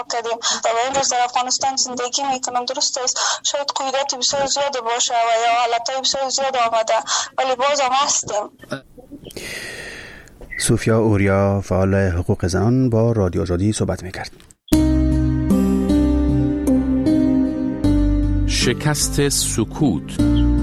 کردیم و امروز در افغانستان زندگی میکنم. درست است شاید قیودات بسیار زیاد باشه و یا حالتهای بسیار زیاد آمده ولی باز هم هستیم. سوفیا اوریا فعال حقوق زنان با رادیو آزادی صحبت میکرد. شکست سکوت.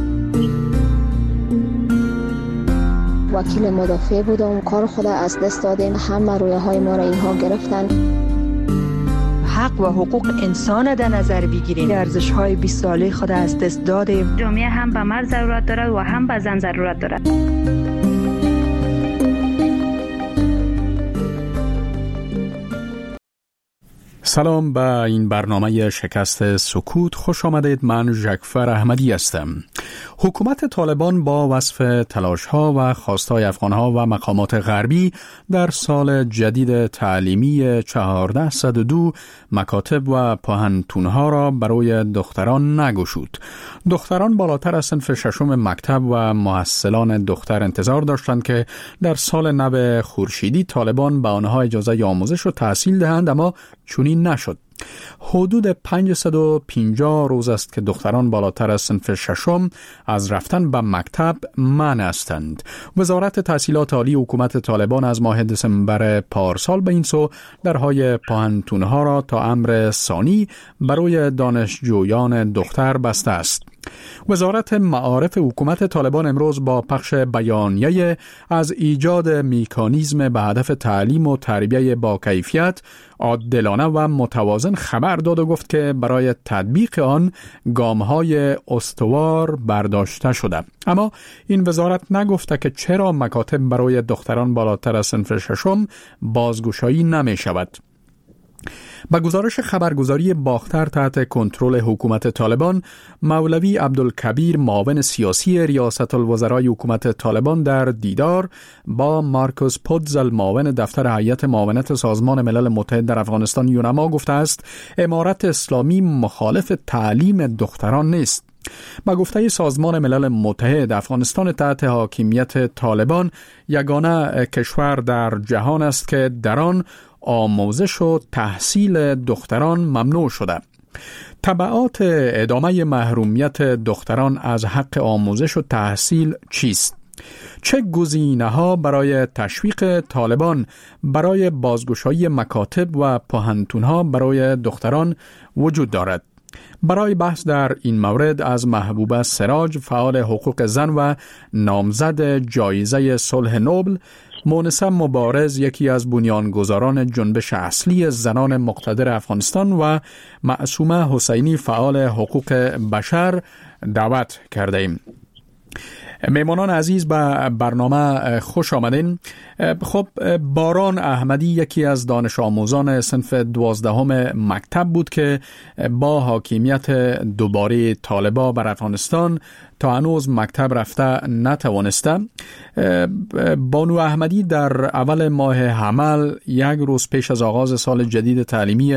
وکیل مدافع بودم، کار خود از دست دادیم، همه رویاهای ما را اینها گرفتن. حق و حقوق انسان در نظر بگیریم، ارزش‌های 20 ساله خود از دست دادیم. جامعه هم به مرد ضرورت دارد و هم به زن ضرورت دارد. سلام به این برنامه شکست سکوت، خوش آمدید. من ژکفر احمدی هستم. حکومت طالبان با وصف تلاش‌ها و خواستهای افغان‌ها و مقامات غربی در سال جدید تعلیمی 1402 مکاتب و پوهنتون‌ها را برای دختران نگشود. دختران بالاتر از صنف ششم مکتب و محصلان دختر انتظار داشتند که در سال نو خورشیدی طالبان به آنها اجازه آموزش و تحصیل دهند، اما چنین نشد. حدود 550 روز است که دختران بالاتر از صنف ششم از رفتن به مکتب منع هستند. وزارت تحصیلات عالی حکومت طالبان از ماه دسامبر پارسال به این سو درهای پوهنتون‌ها را تا امر ثانی برای دانشجویان دختر بسته است. وزارت معارف حکومت طالبان امروز با پخش بیانیه از ایجاد مکانیزم به هدف تعلیم و تربیت با کیفیت، عادلانه و متوازن خبر داد و گفت که برای تطبیق آن گام‌های استوار برداشته شده. اما این وزارت نگفته که چرا مکاتب برای دختران بالاتر از صنف ششم بازگشایی نمی شود. با گزارش خبرگزاری باختر تحت کنترل حکومت طالبان، مولوی عبدالکبیر معاون سیاسی ریاست الوزرای حکومت طالبان در دیدار با مارکوس پودزل معاون دفتر هیئت معاونت سازمان ملل متحد در افغانستان یونما گفته است امارت اسلامی مخالف تعلیم دختران نیست. با گفته سازمان ملل متحد، افغانستان تحت حاکمیت طالبان یگانه کشور در جهان است که در آن آموزش و تحصیل دختران ممنوع شده. تبعات ادامه محرومیت دختران از حق آموزش و تحصیل چیست؟ چه گزینه‌ها برای تشویق طالبان برای بازگشایی مکاتب و پوهنتون‌ها برای دختران وجود دارد؟ برای بحث در این مورد از محبوبه سراج، فعال حقوق زن و نامزد جایزه صلح نوبل، مونسه مبارز، یکی از بنیانگذاران جنبش اصلی زنان مقتدر افغانستان، و معصومه حسینی، فعال حقوق بشر دعوت کرده ایم. میمانان عزیز به برنامه خوش آمدین. خب، باران احمدی یکی از دانش آموزان صنف 12 مکتب بود که با حاکمیت دوباره طالبان بر افغانستان تا هنوز مکتب رفته نتوانسته. بانو احمدی در اول ماه حمل، یک روز پیش از آغاز سال جدید تعلیمی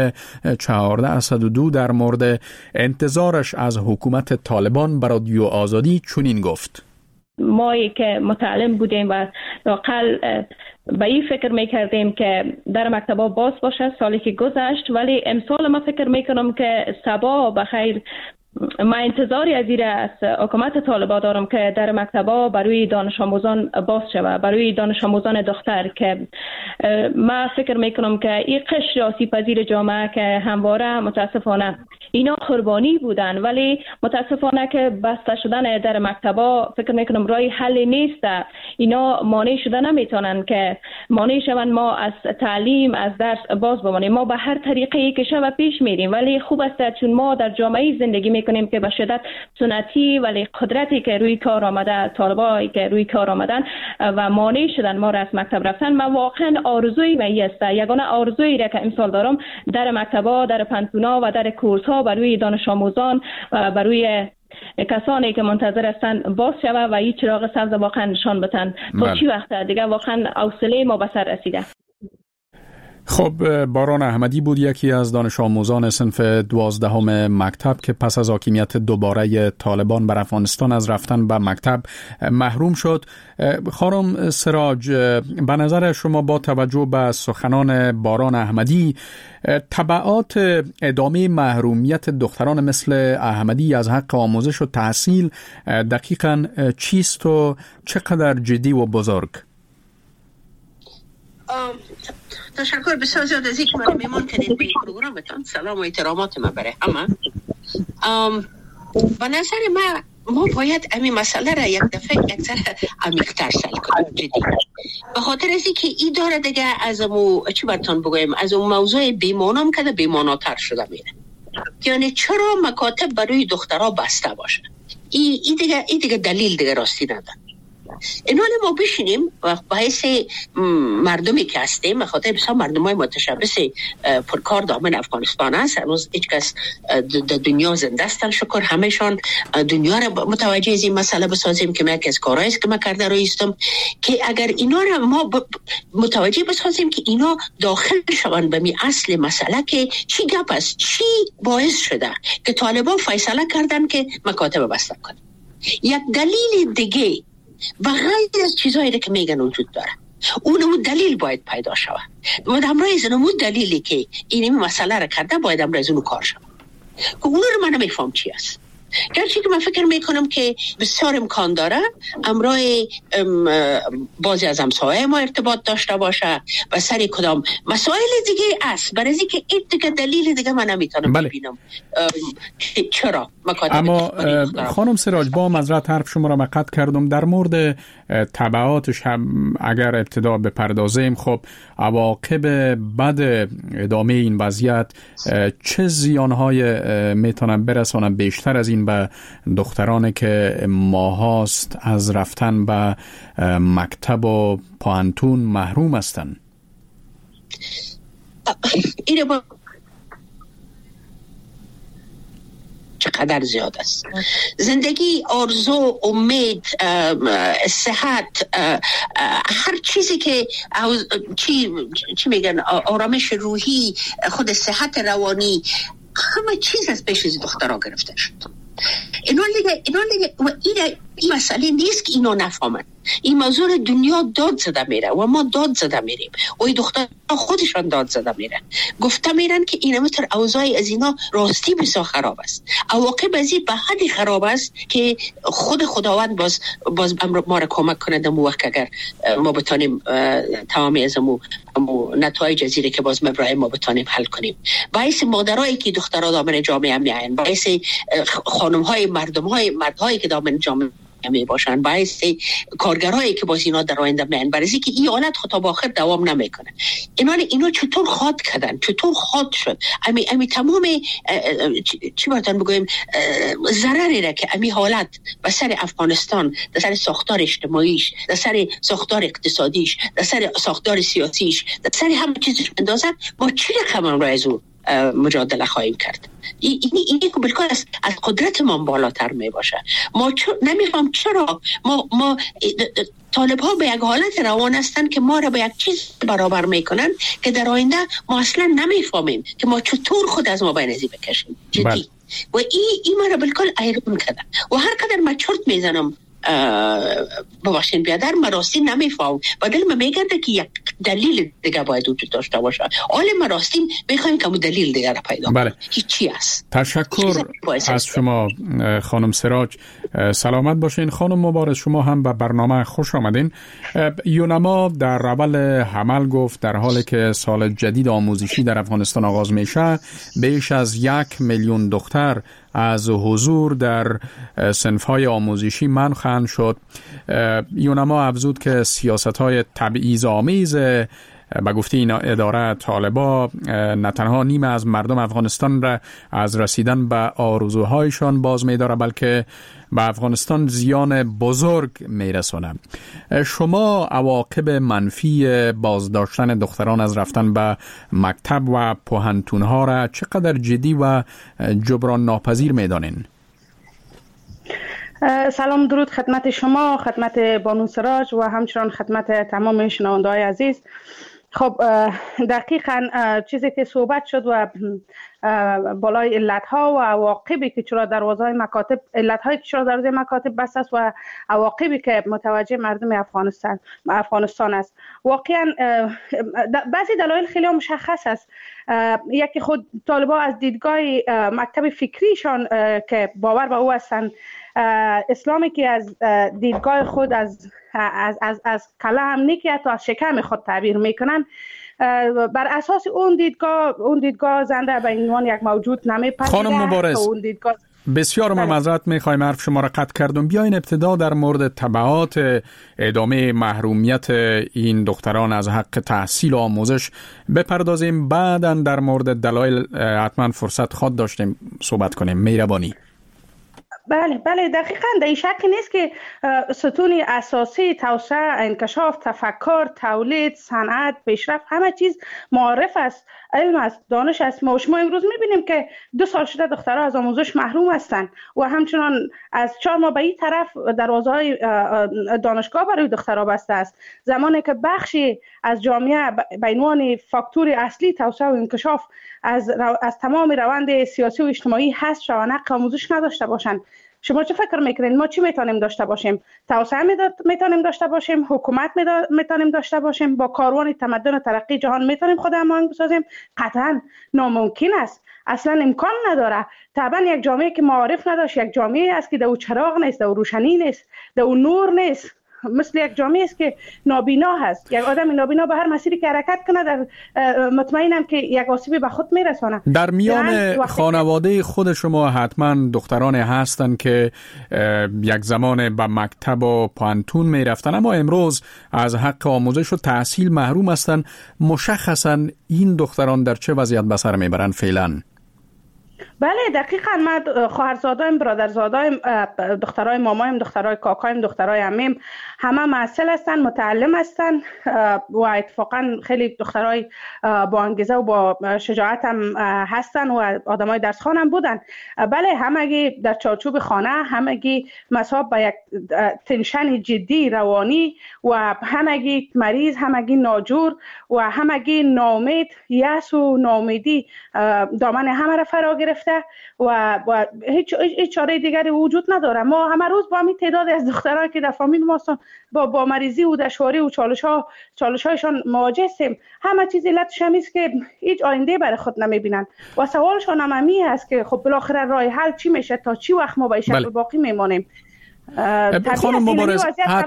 1402 در مورد انتظارش از حکومت طالبان بر رادیو آزادی چنین گفت: مایی که متعلم بودیم و لااقل به این فکر میکردیم که در مکتبا باز باشه سالی که گذشت، ولی امسال ما فکر میکنم که صبا بخیر. من انتظاری از این از حکومت طالبان دارم که در مکتبا برای دانش آموزان باز شود، برای دانش آموزان دختر، که من فکر میکنم که این قشر آسیب پذیر جامعه که همواره متاسفانه اینا قربانی بودن، ولی متاسفانه که بسته شدن در مکتبا فکر میکنم رای حل نیست. اینا مانع شده نمیتونن که مانع شون ما از تعلیم، از درس باز بمانیم. ما به هر طریقی که شود پیش میریم، ولی خوب است چون ما در جامعه زندگی میکنیم که به شدت سنتی، ولی قدرتی که روی کار آمده، طالبایی که روی کار آمدن و مانع شدن ما را از مکتب رفتن. من واقعا آرزوی می است، یگانه آرزویی را که امسال دارم در مکتبا، در پنتونا و در کورس ها برای دانش آموزان و برای کسانی که منتظر هستند باز شود و این چراغ سبز واقعا نشان بدن. تا چی وقت دیگه واقعا حوصله ما به سر رسیده. خب باران احمدی بود یکی از دانش آموزان صنف 12 مکتب که پس از حاکمیت دوباره طالبان بر افغانستان از رفتن به مکتب محروم شد. خانم سراج، به نظر شما با توجه به سخنان باران احمدی تبعات ادامه محرومیت دختران مثل احمدی از حق آموزش و تحصیل دقیقاً چیست و چقدر جدی و بزرگ؟ تشکر بسیار زیاد از اینکه من میمان کنید به این پروگرامتان. سلام و احترامات من برای همه. به نظر ما باید این مسئله را یک دفعه یک ذره عمیق‌تر سل کنیم جدی، به خاطر از اینکه این داره دیگه از چی براتون بگویم، از اون موضوع بیمانام که بیماناتر شده میره. یعنی چرا مکاتب برای دخترها بسته باشه؟ این دیگه دلیل دیگه راستی نداره. اینو ما بشینیم و باعث مردمی که هستیم، بخاطر بسیار مردمای متشبث پرکار دامن افغانستان هست، هنوز هیچ کس در دنیا زنده هستن شکر، همهشان دنیا را متوجه از این مسئله بسازیم که من یکی از کارهایی است که من کرده رویستم که اگر اینا را ما متوجه بسازیم که اینا داخل شوند به می اصل مسئله که چی گپ است، چی باعث شده که طالبان فیصله کردن که مکاتب بسته کنن. یک دلیل دیگه و غیر از چیزایی که میگن وجود داره، اون دلیل باید پیدا شود و امروز اون دلیلی که این مسئله را کرده باید امروز اون کار شود که اون رو من نمیفهم چی است. گرچه که من فکر میکنم که بسیار امکان داره امروز بعضی از همسایه ما ارتباط داشته باشه و سر کدام مسائل دیگه است، برای اینکه این دیگه دلیل دیگه من نمیتونم ببینم چرا مکاتب. اما خانم سراج، با معذرت حرف شما را قطع کردم، در مورد تبعاتش هم اگر ابتدا بپردازیم، خب عواقب بد ادامه این وضعیت چه زیانهای میتونن برسانن بیشتر از این به دخترانی که ماهاست از رفتن به مکتب و پانتون محروم هستن؟ اینه با چقدر زیاد است. زندگی، آرزو، امید، صحت، هر چیزی که چی میگن، آرامش روحی، خود صحت روانی، همه چیز از پیش از دخترها گرفته شد. اینا لیگه و این مسئله نیست که اینا نفهمن. این موضوع دنیا داد زده میره و ما داد زده میریم و این دختر خودشان داد زده میرن، گفته میرن که این متر اوضاع از اینا راستی بسیار خراب است. عواقب از این به حدی خراب است که خود خداوند باز ما را کمک کنه در وقت اگر ما بتانیم تمامی از امو نتایج ازیره که باز مبرای ما بتانیم حل کنیم. باعث مادرایی که دخترها دامن جامعه میاین، باعث خانم‌های مردهایی که دامن جامعه می باشن، باعث کارگرایی که باز اینا در آینده میان، برای اینکه این حالت خود تا آخر دوام نمیکنه. اینا چطور خاط کردن، چطور خاط شد امی تمام چی باتن بگویم ضرری را که امی حالت به سر افغانستان، در سر ساختار اجتماعیش، در سر ساختار اقتصادیش، در سر ساختار سیاسیش، در سر همه چیزش اندازن، ما چی رقم را از اون مجادله خواهیم کرد. اینی که بالکل از قدرت ما بالاتر می باشه. ما نمیفهم چرا ما طالب ها به یک حالت روان هستن که ما را به یک چیز برابر میکنن که در آینده ما اصلا نمیفهمیم که ما چطور خود از ما بینزی بکشیم جدی. و این ما را بالکل ایران کردن و هر قدر ما چرت میزنم ببخشین بیادر مراستی نمیفهم و دل ما میگرده که یک دلیل دیگه باید وجود داشته باشه. حال مراستیم بخوایم که دلیل دیگه را پیدا کنیم که چی است. تشکر از شما خانم سراج، سلامت باشین. خانم مبارز، شما هم به برنامه خوش آمدین. یونما در اول حمل گفت در حالی که سال جدید آموزشی در افغانستان آغاز میشه، بیش از 1 میلیون دختر از حضور در صنف‌های آموزشی منع خواهند شد. یونما افزود که سیاست‌های تبعیض‌آمیز به گفته این اداره طالبا نه تنها نیمه از مردم افغانستان را از رسیدن به آرزوهایشان باز می‌داره، بلکه به افغانستان زیان بزرگ میرسونه. شما عواقب منفی بازداشتن دختران از رفتن به مکتب و پوهنتون‌ها را چقدر جدی و جبران ناپذیر میدانین؟ سلام، درود خدمت شما، خدمت بانو سراج و همچنان خدمت تمام شنونده‌های عزیز. خب دقیقاً چیزی که صحبت شد و بالای علتها و عواقبی که چرا دروازه‌های مکاتب علت‌هایی که چرا دروازه مکاتب بسته است و عواقبی که متوجه مردم افغانستان است. واقعاً بعضی دلایل خیلی مشخص است. یکی خود طالبان از دیدگاه مکتب فکریشان که باور به او هستند، اسلامی که از دیدگاه خود از کلام نیکی تا از شکم خود تعبیر میکنن، بر اساس اون دیدگاه زنده به عنوان یک موجود نمیپذیره. خانم مبارز، بسیار معذرت میخوایم حرف شما را قطع کردم. بیاین ابتدا در مورد تبعات ادامه محرومیت این دختران از حق تحصیل و آموزش بپردازیم، بعداً در مورد دلایل حتما فرصت خواهد داشتیم صحبت کنیم. مهربانی. بله دقیقاً در این شک نیست که ستون اساسی توسعه، انکشاف، تفکر، تولید، صنعت، پیشرفت، همه چیز معارف است، علم است، دانش است. ما امروز می‌بینیم که 2 سال شده دخترها از آموزش محروم هستند و همچنان از 4 ماه به این طرف دروازه‌های دانشگاه برای دخترها بسته است، زمانی که بخشی از جامعه به عنوان فاکتور اصلی توسعه و انکشاف از تمام روند سیاسی و اجتماعی حذف شوند، حق آموزش نداشته باشند. شما چه فکر میکنین ما چی میتونیم داشته باشیم؟ توسعه میتونیم داشته باشیم، حکومت میتونیم داشته باشیم، با کاروان تمدن و ترقی جهان میتونیم خود هماهنگ بسازیم؟ قطعا ناممکن است، اصلا امکان نداره. طبعا یک جامعه که معارف نداشت یک جامعه است که در او چراغ نیست، در او روشنی نیست، در او نور نیست. مثل یک جامعه است که نابینا هست. یک آدم نابینا به هر مسیری که حرکت کنه در مطمئنم که یک آسیبی به خود میرسونه. در میان خانواده خود شما حتما دختران هستن که یک زمان به مکتب و پانتون میرفتن اما امروز از حق آموزش و تحصیل محروم هستن. مشخصا این دختران در چه وضعیت به سر میبرن فعلا؟ بله دقیقاً. من خواهرزادایم، برادرزادایم، دخترای مامایم، دخترای کاکایم، دخترای عمیم همه معسل هستن، متعلم هستن و اتفاقاً خیلی دخترای با انگیزه و با شجاعت هم هستن و آدمای درسخوان هم بودن. بله همگی در چارچوب خانه، همگی مصاب به یک تنشن جدی روانی و همگی مریض، همگی ناجور و همگی ناامید، یأس و ناامیدی دامن همه را فرا گرفته و هیچ چاره دیگری وجود نداره. ما همه روز با همین تعداد از دخترها که در فامیل ما هستن با مریضی و دشواری و چالش‌هایشان مواجه هستیم. همه چیز علتش همین است که هیچ آینده برای خود نمیبینن و سوالشان هم همین است که خب بالاخره راه حل چی میشه، تا چی وقت ما با این شکل باقی میمانیم. خانم مبارز،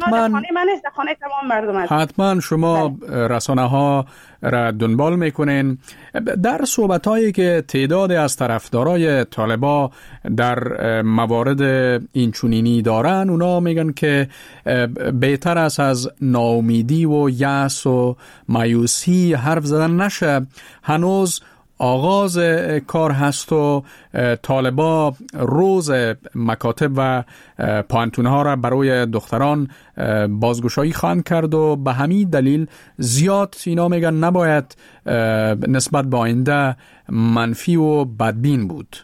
حتما شما رسانه ها را دنبال میکنین. در صحبت هایی که تعداد از طرفدارای طالبان در موارد اینچنینی دارن، اونا میگن که بهتر است از ناامیدی و یأس و مایوسی حرف زدن نشه. هنوز آغاز کار هست و طالبان روز مکاتب و پانتونها را برای دختران بازگشایی خواهند کرد و به همین دلیل زیاد اینا میگن نباید نسبت به آینده منفی و بدبین بود.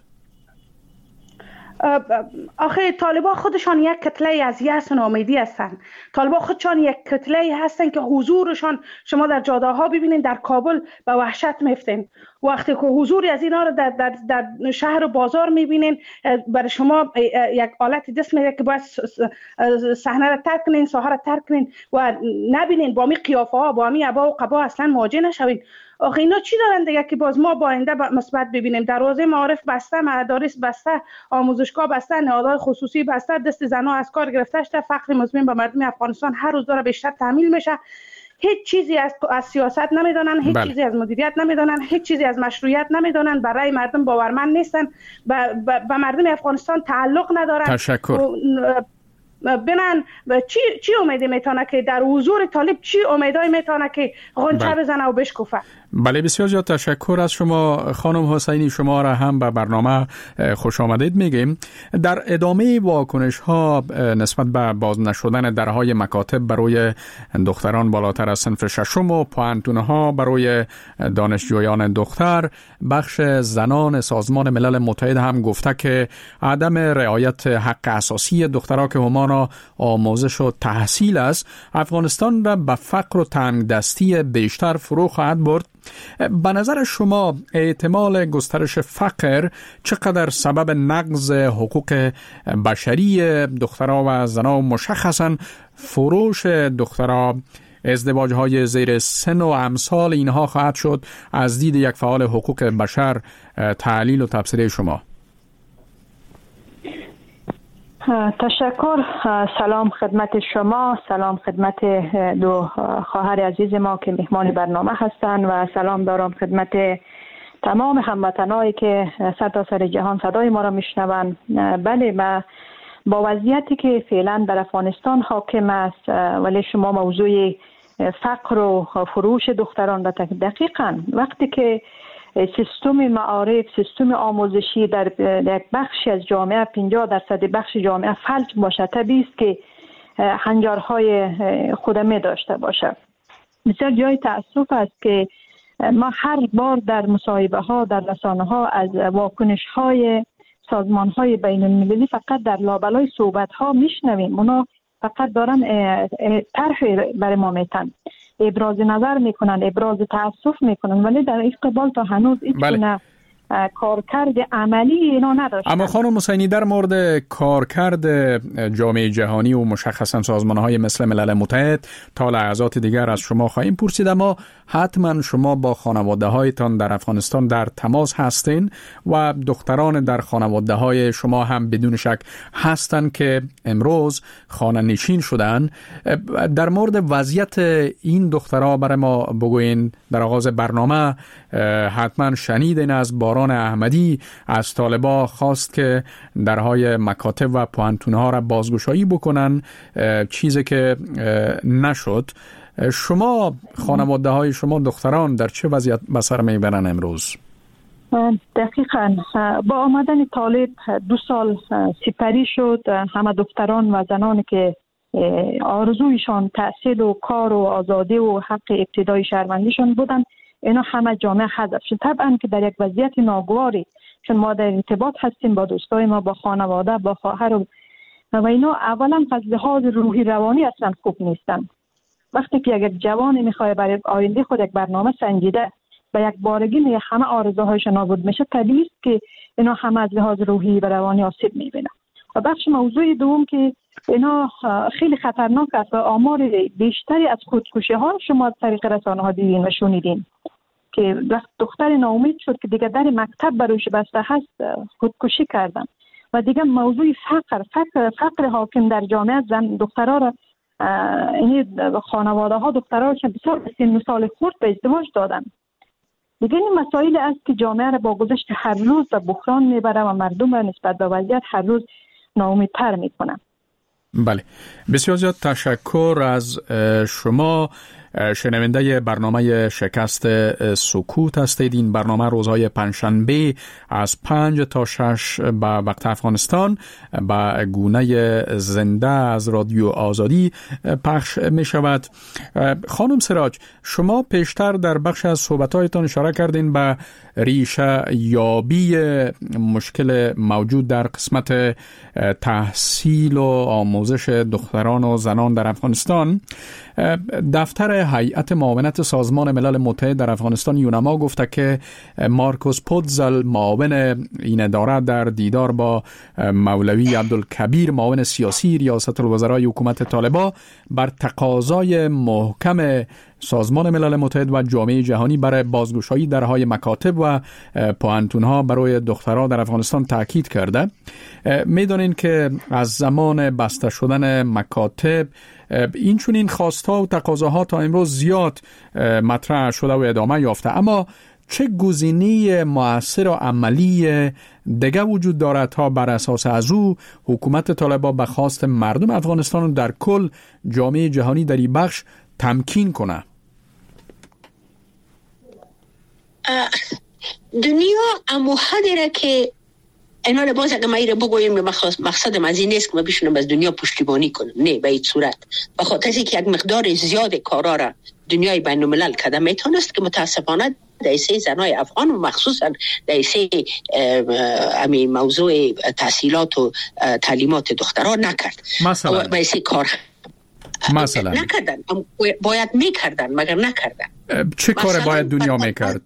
آخه طالبان خودشان یک کتله از یأس و ناامیدی هستند. طالبان خودشان یک کتله هستند که حضورشان شما در جاده ها ببینید، در کابل به وحشت میفتین. وقتی که حضوری از اینا رو در شهر و بازار میبینین، برای شما یک حالت دست میده که باید صحنه رو ترک کنین، ساحه رو ترک کنین و نبینین با می قیافه ها، با می عبا و قبا اصلا مواجه نشوین. آخه اینا چی دارن دیگه که باز ما با آینده مثبت ببینیم؟ دروازه معارف بسته، مدارس بسته، آموزشگاه بسته، نهادهای خصوصی بسته، دست زنها از کار گرفته شده، فقر مزمن به مردم افغانستان هر روز داره بیشتر تحمیل میشه. هیچ چیزی از سیاست نمیدونن، هیچ چیزی از مدیریت نمیدونن، هیچ چیزی از مشروعیت نمیدونن، برای مردم باورمند نیستن، به مردم افغانستان تعلق ندارن. تشکر. بنان چی امیدی میتونه که در حضور طالب، چی امیدایی میتونه که غنچه بزنه و بشکوفه؟ بله، بسیار زیاد تشکر از شما خانم حسینی. شما را هم به برنامه خوش آمدید میگیم. در ادامه واکنش ها نسبت به باز نشدن درهای مکاتب برای دختران بالاتر از صنف ششم و پوانتونه ها برای دانشجویان دختر، بخش زنان سازمان ملل متحد هم گفته که عدم رعایت حق اساسی دخترها که همان آموزش و تحصیل است، افغانستان را به فقر و تنگدستی بیشتر فرو خواهد برد. به نظر شما احتمال گسترش فقر چقدر سبب نقض حقوق بشری دخترها و زنها، مشخصاً فروش دخترها، ازدواج‌های زیر سن و امثال اینها خواهد شد؟ از دید یک فعال حقوق بشر تحلیل و تبصره شما. تشکر. سلام خدمت شما، سلام خدمت دو خواهر عزیز ما که مهمان برنامه هستند و سلام دارم خدمت تمام هموطنایی که سرتاسر جهان صدای ما را میشنوند. بله، با وضعیتی که فعلا در افغانستان حاکم است، ولی شما موضوع فقر و فروش دختران را دقیقاً وقتی که سیستم معارف، سیستم آموزشی در یک بخشی از جامعه 50% بخش جامعه فلج باشه، طبیعی است که هنجارهای خودمه داشته باشه. بسیار جای تأسف است که ما هر بار در مصاحبه ها در رسانه ها از واکنش های سازمان های بین المللی فقط در لابلای صحبت ها میشنویم. اونا فقط دارن طرح برای ما میتن، ابراز نظر میکنن، ابراز تأسف میکنن، ولی در این قبال تا هنوز ایچونه کارکرد عملی اینا نداشتن. اما خانم حسینی، در مورد کارکرد جامعه جهانی و مشخصا سازمان‌های مثل ملل متحد تا لحظات دیگر از شما خواهیم پرسید، اما حتما شما با خانواده‌هایتان در افغانستان در تماس هستین و دختران در خانواده‌های شما هم بدون شک هستند که امروز خانه نشین شدن. در مورد وضعیت این دخترها برای ما بگوین. در آغاز برنامه حتما شنیدین از باران احمدی از طالبا خواست که درهای مکاتب و پوانتون‌ها را بازگشایی بکنن، چیزی که نشد. شما خانواده های شما دختران در چه وضعیت به سر میبرن امروز؟ دقیقاً با آمدن طالب 2 سال سپری شد. همه دختران و زنانی که آرزویشان تحصیل و کار و آزادی و حق ابتدای شهروندیشان بودن، اینا همه جامعه حذف شد. طبعا که در یک وضعیت ناگواری، چون ما در ارتباط هستیم با دوستای ما، با خانواده، با خواهر و اینا اولا از لحاظ روحی روانی اصلا خوب نیستن. وقتی که یک جوان میخواد برای آینده خود یک برنامه سنجیده و یک بارگی همه آرزوهایش نابود میشه، طبیعی است که اینا همه از لحاظ روحی و روانی آسیب میبینن. و بخش موضوع دوم که اینا خیلی خطرناک است و آمار بیشتری از خودکشی ها شما از طریق رسانه ها دیدین و شنیدین که وقت دختر ناامید شد که دیگه در مکتب برایش بسته هست، خودکشی کردن. و دیگه موضوع فقر حاکم در جامعه، زن دخترها را این خانواده ها دخترها که بسیار سن سال خورد به ازدواج دادن. دیگه این مسائل است که جامعه را با گذشت هر روز به بحران میبره و مردم را نسبت به وضعیت هر روز ناامیدتر میکنه. بله، بسیار زیاد تشکر از شما. شنونده برنامه شکست سکوت هستید. این برنامه روزهای پنجشنبه از 5 تا 6 به وقت افغانستان به گونه زنده از رادیو آزادی پخش می شود. خانم سراج، شما پیشتر در بخش از صحبت‌هایتان اشاره کردین به ریشه یابی مشکل موجود در قسمت تحصیل و آموزش دختران و زنان در افغانستان. دفتر هیئت معاونت سازمان ملل متحد در افغانستان یونما گفته که مارکوس پودزل معاون این اداره در دیدار با مولوی عبدالکبیر معاون سیاسی ریاست الوزرای حکومت طالبان بر تقاضای محکم سازمان ملل متحد و جامعه جهانی برای بازگشایی درهای مکاتب و پوانتون‌ها برای دخترها در افغانستان تاکید کرده. می‌دانین که از زمان بسته شدن مکاتب این چنین خواست‌ها و تقاضاها تا امروز زیاد مطرح شده و ادامه یافته، اما چه گزینه مؤثر و عملی دیگه وجود دارد تا بر اساس از او حکومت طالبان به خواست مردم افغانستان و در کل جامعه جهانی در این بخش تمکین کنه؟ دنیا امو حدی را که اینا رو باز اگه ما ایره بگویم مقصدم از این نیست که ما بشونم از دنیا پشتیبانی کنم، نه به این صورت. بخاطر از اینکه یک مقدار زیاد کارا را دنیای بین الملل کده میتونست که متاسفانه دایسه زنای افغان و مخصوصا دایسه امی موضوع تحصیلات و تعلیمات دختران نکرد. مثلا دایسه کار مثلا نکردن، باید میکردن مگر نکردن. چه کار باید دنیا میکرد؟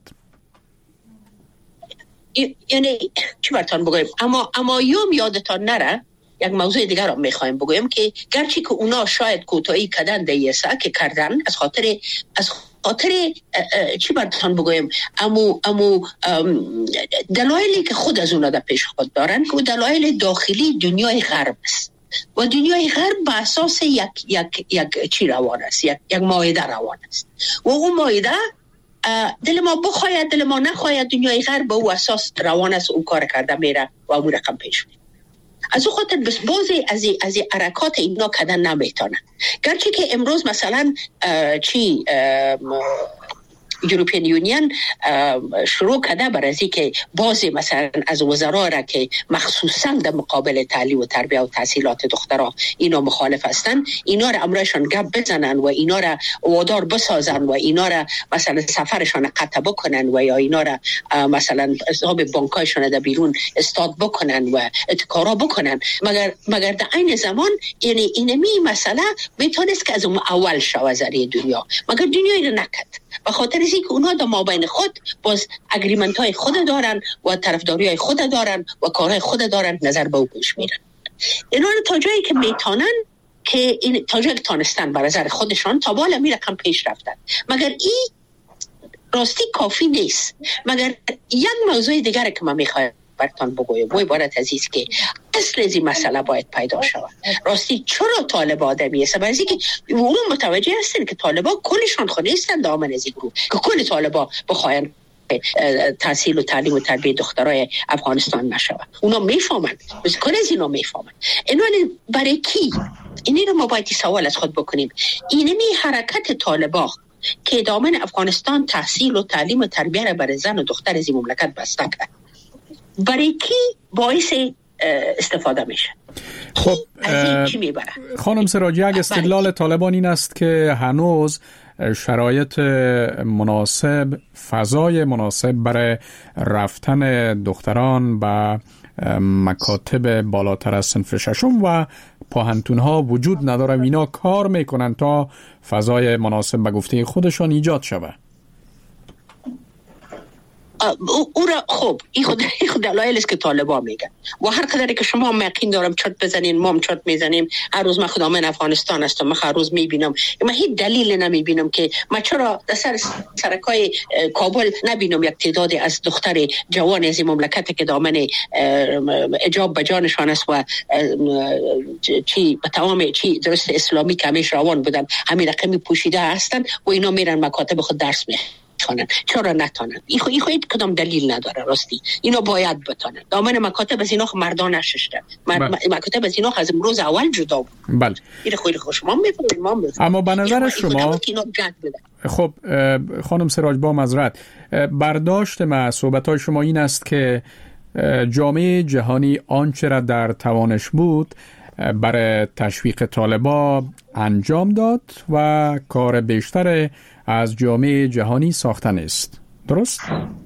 یعنی چی براتون بگویم، اما یادتان نره یک موضوع دیگر رو میخوایم بگویم که گرچه که اونا شاید کوتاهی کردن دیسا که کردن از خاطر چی براتون بگویم، امو دلایلی که خود از اونا در پیش خود دارن که دلایل داخلی دنیای غرب است و دنیای غرب به اساس یک چی روان است، یک مایده روان است و اون مایده دل ما بخواید دل ما نخواید دنیای غرب به او اساس روان است، اون کار کرده میره و اون رقم پیش میره. از او خاطر بس بازی از حرکات اینا کردن نمیتونن. گرچه که امروز مثلا یوروپین یونین شروع کرده بر از اینکه بعضی مثلا از وزرا را که مخصوصا در مقابل تعلیم و تربیت و تحصیلات دخترها اینا مخالف هستند، اینا را امرشان گپ بزنن و اینا را وادار بسازن و اینا را مثلا سفرشان قطع بکنن و یا اینا را مثلا حساب بانکایشان در بیرون استاد بکنن و اتکارا بکنن، مگر در عین زمان یعنی اینمی مسئله میتونست که از اون اول شو زری دنیا، مگر دنیا اینو نکرد. به خاطر اینکه اونا در مابین خود باز اگریمنت های خود دارن و طرفداری های خود دارن و کارهای خود دارن، نظر به او پیش میرن. اینا تا جایی که میتونن که این تا جایی که تانستن بر نظر خودشان تا بالا می رقم پیش رفتن، مگر این راستی کافی نیست. مگر یک موضوع دیگر که من میخوایم براتون بگویم و عبارت عزیز که اصل از این مسئله باید پیدا شود. راستی چرا طالب آدمی است؟ برای اینکه اون متوجه هستن که طالبا کلشان خود نیستن دامن از این گروه که کل طالبا بخواین تحصیل و تعلیم و تربیت دخترای افغانستان نشود. اونا میفهمن، بس کل از اینا میفهمن. اینا برای کی؟ اینی رو ما باید سوال از خود بکنیم. اینمی حرکت طالبا که دامن افغانستان تحصیل و تعلیم و تربیت را برای زن و دختر از این مملکت بسته کرد، برای کی باعث استفاده میشه؟ خب خانم سراجی، اگه استدلال طالبان این است که هنوز شرایط مناسب، فضای مناسب برای رفتن دختران به مکاتب بالاتر از صنف ششم و پوهنتون‌ها وجود نداره، اینا کار میکنن تا فضای مناسب به گفته خودشان ایجاد شود. او را خب این خود دلایل است که طالبان میگن و هر قدری که شما یقین دارم چرت بزنین ما هم چرت میزنیم. هر روز من خودم من افغانستان هستم، من هر روز میبینم، من هیچ دلیل نمیبینم که ما چرا در سرکای کابل نبینم یک تعدادی از دختر جوان از این مملکت که دامن حجاب به جانشان است و چی به تمام چی درست اسلامی که همیشه روان بودن همین رقمی پوشیده هستن و اینا میرن مکاتب خود درس میخونن. چرا نتونن؟ این خود کدام دلیل نداره. راستی اینا باید بتونن. دامن مکاتب از اینا مردان نششتن. مکاتب از اینا از امروز اول جدا بود. بله. این خود شما میفهمید. اما به نظر شما خب خانم سراج با معذرت برداشت ما صحبت‌های شما این است که جامعه جهانی آنچه را در توانش بود برای تشویق طالبا انجام داد و کار بیشتر از جامعه جهانی ساختن است. درست؟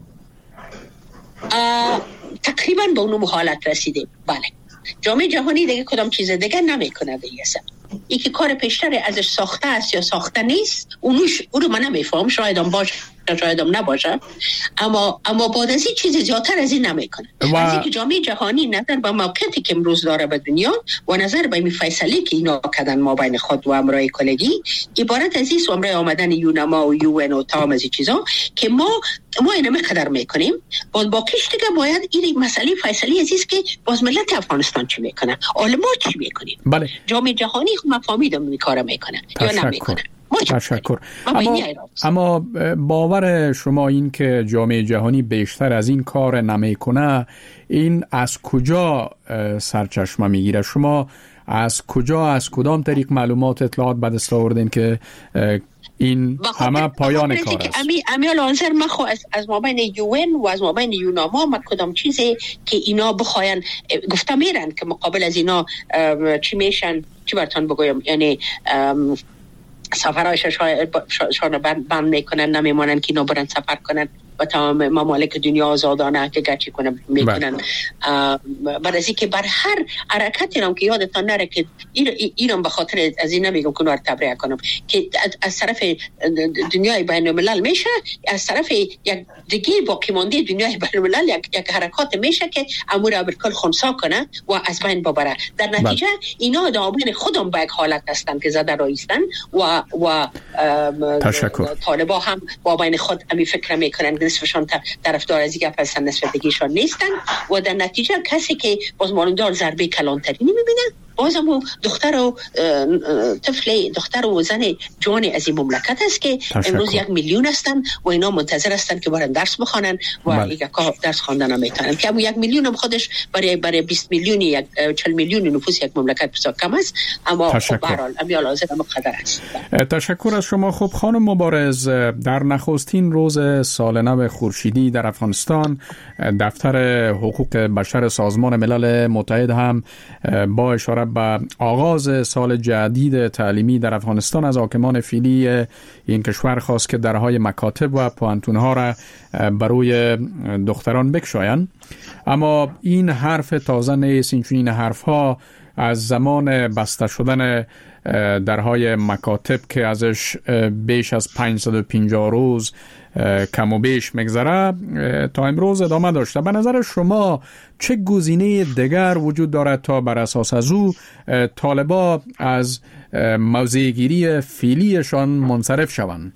تقریبا به اون حالت رسیدیم. بله. جامعه جهانی دیگه کدام چیز دیگه نمیکنه دیگه. این که کار پیشتر ازش ساخته است یا ساخته نیست اون رو من نمیفهم. شاید هم باشه شاید هم نباشه، اما بعد از این چیز زیادتر از این نمیکنه. از اینکه جامعه جهانی نظر به موقعیتی که امروز داره به دنیا و نظر به این فیصله که اینا کردن ما بین خود و امرای کلگی عبارت از این امرای آمدن یونما و یون و تمام از این چیزا که ما اینو قدر میکنیم. باقیش دیگه باید این مسئله فیصله عزیز که باز ملت افغانستان چی میکنه، عالما چی میکنیم. بله. جامعه جهانی خود مفاهیم این کارا میکنه یا نمیکنه. تشکر. اما باور شما این که جامعه جهانی بیشتر از این کار نمیکنه، این از کجا سرچشمه میگیره؟ شما از کدام طریق معلومات اطلاعات به دست آوردین که این همه پایان کار است؟ امیال آنظر من از مابین یون و از مابین یوناما من کدام چیزی که اینا بخواین گفته میرن که مقابل از اینا چی میشن، چی براتون بگویم، یعنی سفرهایش شان بند میکنن، نمیمانن که اینا برن سفر کنن و تمام ممالک دنیا آزادانه که گچی کنن میکنن. بعد از اینکه بر هر حرکت اینا که یادتان نره که ایران به خاطر از این نمیگم که نوار تبریه کنم که از طرف دنیای بین الملل میشه، از طرف یک دیگه باقی مانده دنیای بین الملل یک حرکات میشه که امور ابرکل خونسا کنه و از بین ببره. در نتیجه اینا دامین خودم به یک حالت هستن که زده رایستن و طالبا هم با بین خود امی فکر میکنن، نصفشان طرفدار از این گپ هستن، نصف دیگه‌شان نیستن و در نتیجه کسی که باز مالندار ضربه کلانتری نمیبینه، بازم دختر و زن جوان از این مملکت است که امروز 1 میلیون هستن و اینا منتظر هستن که برن درس بخونن و یک درس خواندن نمیتونن که 1 میلیون هم خودش برای 20 میلیونی 40 میلیون نفوس یک مملکت بسیار کم است، اما خب به هر حال امیال حاضر مقدر است. تشکر از شما. خب خانم مبارز، در نخستین روز سال نو خورشیدی در افغانستان، دفتر حقوق بشر سازمان ملل متحد هم با اشاره به آغاز سال جدید تعلیمی در افغانستان از حاکمان فعلی این کشور خواست که درهای مکاتب و پوهنتون‌ها را برای دختران بگشایند. اما این حرف تازه نیست. این حرف‌ها از زمان بسته شدن درهای مکاتب که ازش بیش از 550 روز کم و بیش مگذره تا امروز ادامه داشته. به نظر شما چه گزینه دیگر وجود دارد تا بر اساس از او طالبا از موضع‌گیری فعلیشان منصرف شوند؟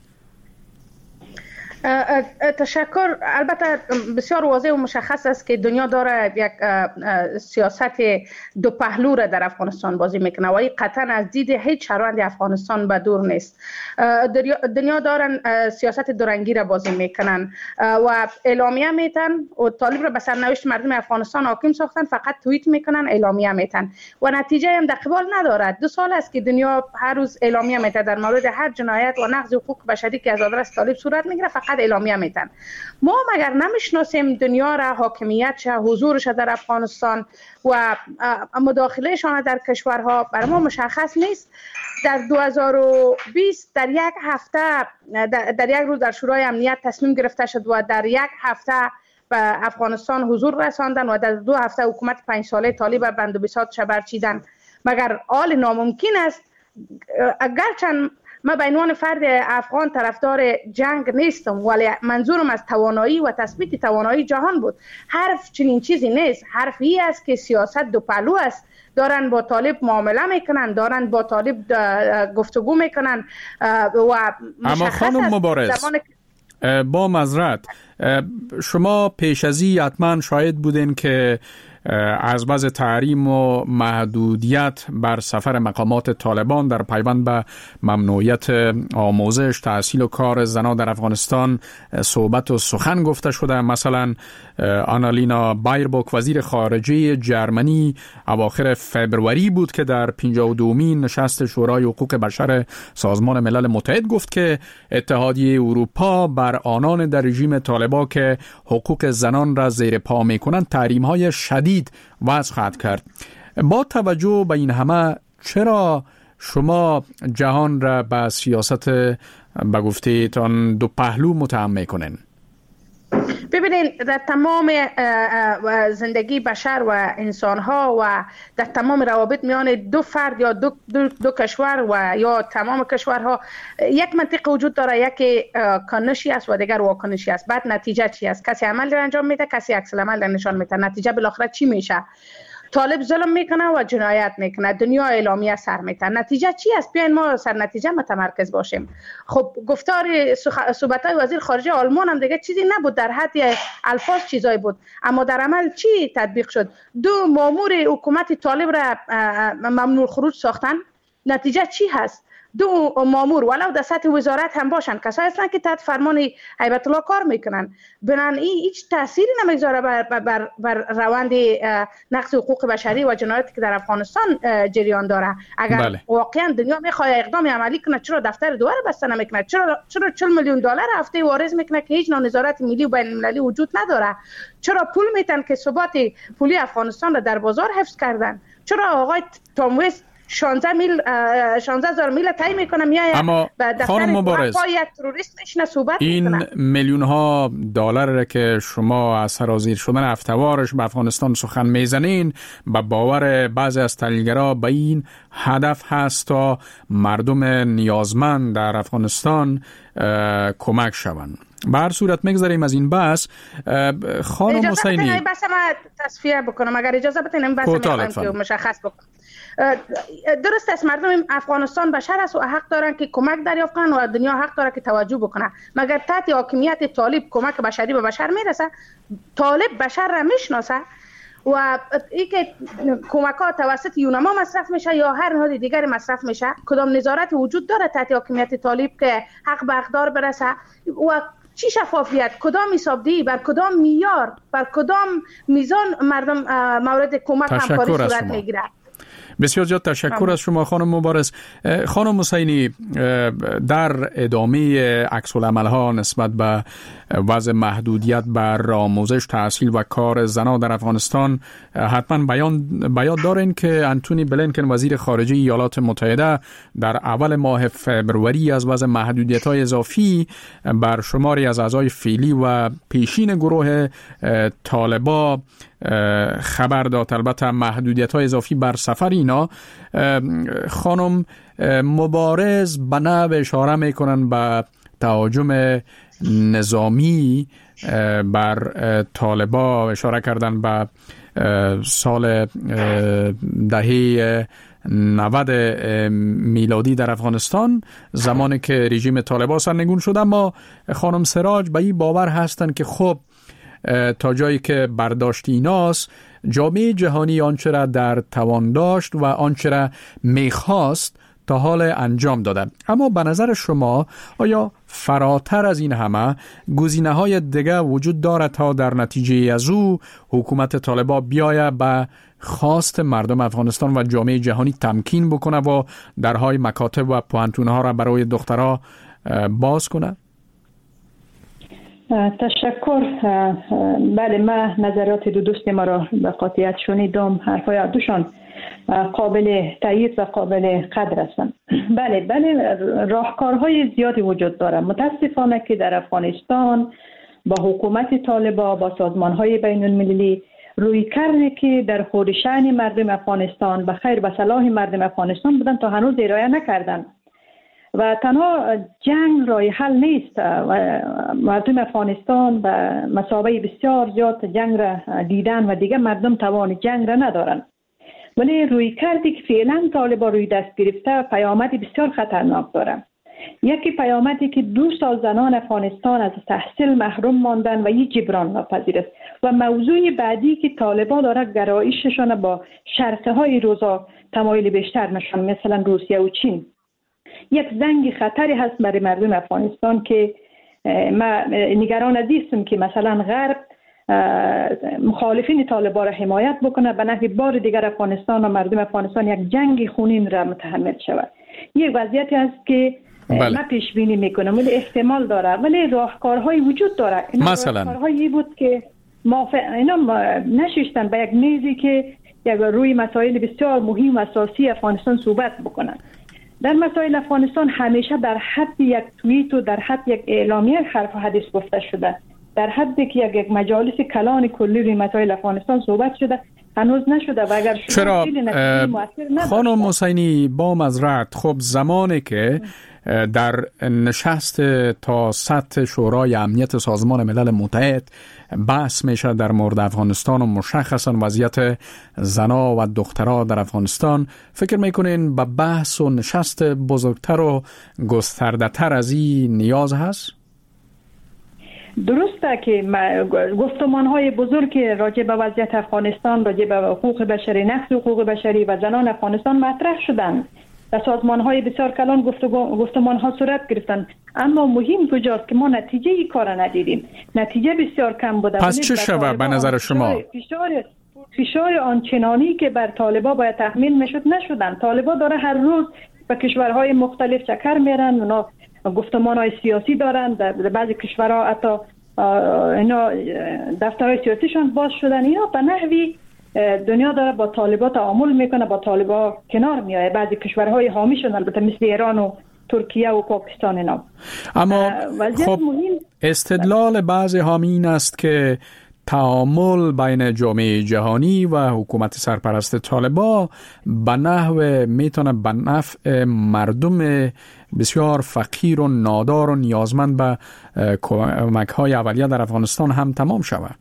تشکر. البته بسیار واضح و مشخص است که دنیا داره یک سیاست دو پهلو را در افغانستان بازی میکنه و این قطعا از دید هیچ شهروند افغانستان به دور نیست. دنیا دارن سیاست دورنگی را بازی میکنن و اعلامیه میتن و طالب را به سرنوشت مردم افغانستان حاکم ساختن، فقط توییت میکنن، اعلامیه میتن و نتیجه هم در قبال ندارد. 2 سال است که دنیا هر روز اعلامیه میتن در مورد هر جنایت و نقض حقوق بشری که از آدرس طالب صورت میگیره، فقط اعلامیه میتن. ما مگر نمیشناسیم دنیا را، حاکمیت حضورش در افغانستان و مداخلهشان در کشورها برای ما مشخص نیست. در 2020 در یک هفته در یک روز در شورای امنیت تصمیم گرفته شد و در یک هفته به افغانستان حضور رساندن و در 2 هفته حکومت 5 ساله طالب بند و بساط برچیدن. مگر آل ناممکن است؟ اگرچند من به عنوان فرد افغان طرفدار جنگ نیستم، ولی منظورم از توانایی و تثبیت توانایی جهان بود. حرف چنین چیزی نیست. حرفی است که سیاست دو پهلو است. دارن با طالب معامله میکنن، دارن با طالب گفتگو میکنن و اما خانم مبارز با معذرت، شما پیش ازی حتما شاهد بودین که از بعض تحریم و محدودیت بر سفر مقامات طالبان در پیوند به ممنوعیت آموزش، تحصیل و کار زنان در افغانستان صحبت و سخن گفته شده. مثلا آنالینا بایربوک وزیر خارجه جرمنی اواخر فبروری بود که در 52مین نشست شورای حقوق بشر سازمان ملل متحد گفت که اتحادیه اروپا بر آنان در رژیم طالبان که حقوق زنان را زیر پا می‌کنند تحریم‌های شدید وضع خواهد کرد. با توجه به این همه چرا شما جهان را به سیاست به گفته‌تان دو پهلو متهم می‌کنین؟ ببینید، در تمام زندگی بشر و انسان‌ها و در تمام روابط میان دو فرد یا دو کشور و یا تمام کشورها یک منطق وجود داره، یکی کنشی است و دیگر واکنشی است. بعد نتیجه چی است؟ کسی عمل را انجام میده، کسی عکس العمل را نشان میده. نتیجه بالاخره چی میشه؟ طالب ظلم میکنه و جنایت میکنه، دنیا اعلامیه سر میکنه. نتیجه چی است؟ بیاین ما سر نتیجه متمرکز باشیم. خب گفتار صحبت‌های وزیر خارجه آلمان هم دیگه چیزی نبود، در حد الفاظ چیزایی بود، اما در عمل چی تطبیق شد؟ 2 مامور حکومت طالب را ممنوع خروج ساختن. نتیجه چی هست؟ دو مامور ولو در سطح وزارت هم باشن، کسایی هستن که تحت فرمان هیبت الله کار میکنن، بنان هیچ تأثیری نمیگذاره بر روند نقض حقوق بشری و جنایاتی که در افغانستان جریان داره. اگر واقعا دنیا میخواد اقدام عملی کنه، چرا دفتر دوار بسته نمیکنه؟ چرا 40 میلیون دلار هفته وارد میکنه که هیچ نوع نظارت ملی و بین المللی وجود نداره؟ چرا پول میتن که ثبات پولی افغانستان را در بازار حفظ کردن؟ چرا آقای تام وست 16,000 میل طی میکنه میایه به دفتر مبارز یک تروریست میشنه صحبت این میکنه؟ میلیون ها دلار که شما از سرازیر شدن افتوارش به افغانستان سخن میزنین، به باور بعضی از تحلیلگرا به این هدف هست تا مردم نیازمند در افغانستان کمک شوند. به هر صورت میگذاریم از این بحث. خانم حسینی اجازه بس ما تصفیه بکنم، اگر اجازه بدین بس که مشخص بکنم. درست است مردم افغانستان بشر است و حق دارن که کمک دریافت کنن و دنیا حق داره که توجه بکنه، مگر تحت حاکمیت طالب کمک بشری به بشر میرسه؟ طالب بشر را میشناسه و ای که کمک ها توسط یونما مصرف میشه یا هر نهاد دیگر مصرف میشه، کدام نظارت وجود داره تحت حاکمیت طالب که حق به حقدار برسه؟ و چی شفافیت؟ کدام حسابدهی؟ بر کدام معیار؟ بر کدام میزان مردم مورد کمک همکاری صورت میگیره؟ بسیار زیاد تشکر از شما خانم مبارز. خانم حسینی، در ادامه عکس العمل ها نسبت به وضع محدودیت بر آموزش، تحصیل و کار زنان در افغانستان حتما بیان دارین که انتونی بلینکن وزیر خارجه ایالات متحده در اول ماه فوریه از وضع محدودیت های اضافی بر شماری از اعضای فعلی و پیشین گروه طالبا خبر داد. البته محدودیت های اضافی بر سفر اینا خانم مبارز به نوع اشاره میکنن به تهاجم نظامی بر طالبا، اشاره کردن به سال دهه 90 میلادی در افغانستان، زمانی که رژیم طالبا سرنگون شد. اما خانم سراج به این باور هستند که خب تا جایی که برداشت ایناست جامعه جهانی آنچه را در توان داشت و آنچه را میخواست تا حال انجام دادن. اما به نظر شما آیا فراتر از این همه گزینه‌های دیگه وجود دارد تا در نتیجه از او حکومت طالبا بیاید به خواست مردم افغانستان و جامعه جهانی تمکین بکنه و درهای مکاتب و پوهنتون‌ها را برای دخترها باز کنه؟ تشکر. بله، من نظرات دو دوست ما را به قاطعیت شنیدم. حرفای دوشان قابل تایید و قابل قدر هستند. بله راهکارهای زیادی وجود داره. متاسفانه که در افغانستان با حکومت طالبا، با سازمانهای بین المللی روی کرده که در خور شأن مردم افغانستان به خیر و صلاح مردم افغانستان بودن تا هنوز ارائه نکردن و تنها جنگ راه حل نیست. مردم افغانستان به مثابه بسیار زیاد جنگ را دیدن و دیگه مردم توان جنگ را ندارن، ولی روی کردی که فعلا طالبا روی دست گرفته پیامدی بسیار خطرناک داره. یکی پیامدی که 2 سال زنان افغانستان از تحصیل محروم ماندن و این جبران ناپذیر است و موضوع بعدی که طالبا داره گرایششان با شرقهای روزا تمایل بیشتر نشان، مثلا روسیه و چین. یک زنگ خطری هست برای مردم افغانستان که ما نگران ازیستم که مثلا غرب مخالفین طالبان را حمایت بکنه، به نحوی بار دیگر افغانستان و مردم افغانستان یک جنگ خونین را متحمل شود. یک وضعیتی است که من پیش بینی میکنم ولی احتمال داره، ولی راهکارهای وجود داره. مثلا راهکارهایی بود که اینا نشستن به یک میزی که یک روی مسائل بسیار مهم و اساسی افغانستان صحبت بکنن. در مسائل افغانستان همیشه در حد یک توییت و در حد یک اعلامیه حرف و حدیث گفته شده، در حدی که یک مجالس کلان کلی روی مسائل افغانستان صحبت شده هنوز نشده. و اگر چرا خانم حسینی با معذرت، خب زمانی که در نشست تا سطح شورای امنیت سازمان ملل متحد بحث میشه در مورد افغانستان و مشخصا وضعیت زنا و دخترها در افغانستان، فکر میکنین به بحث و نشست بزرگتر و گسترده تر از این نیاز هست؟ درسته که گفتمان‌های بزرگ راجع به وضعیت افغانستان، راجع به حقوق بشری، نقض حقوق بشری و زنان افغانستان مطرح شدند، در سازمان‌های بسیار کلان گفتمان‌ها صورت گرفتن، اما مهم کجاست که ما نتیجه ای کار ندیدیم. نتیجه بسیار کم بوده. پس چه شود به نظر شما؟ فشار آنچنانی که بر طالبا باید تحمیل میشد نشدن. طالبا داره هر روز به کشورهای مختلف چکر میرن، اونا گفتمان‌های سیاسی دارن، در بعضی کشورها حتی اینا دفترهای سیاسیشون باز شدن. اینا به نحوی دنیا داره با طالبا تعامل میکنه، با طالبا کنار میایه. بعضی کشورهای حامیشون البته مثل ایران و ترکیه و پاکستان اینا. اما خب استدلال بعضی حامی این است که تعامل بین جامعه جهانی و حکومت سرپرست طالبا به نحو میتونه به نفع مردم بسیار فقیر و نادار و نیازمند به کمک‌های اولیه در افغانستان هم تمام شود.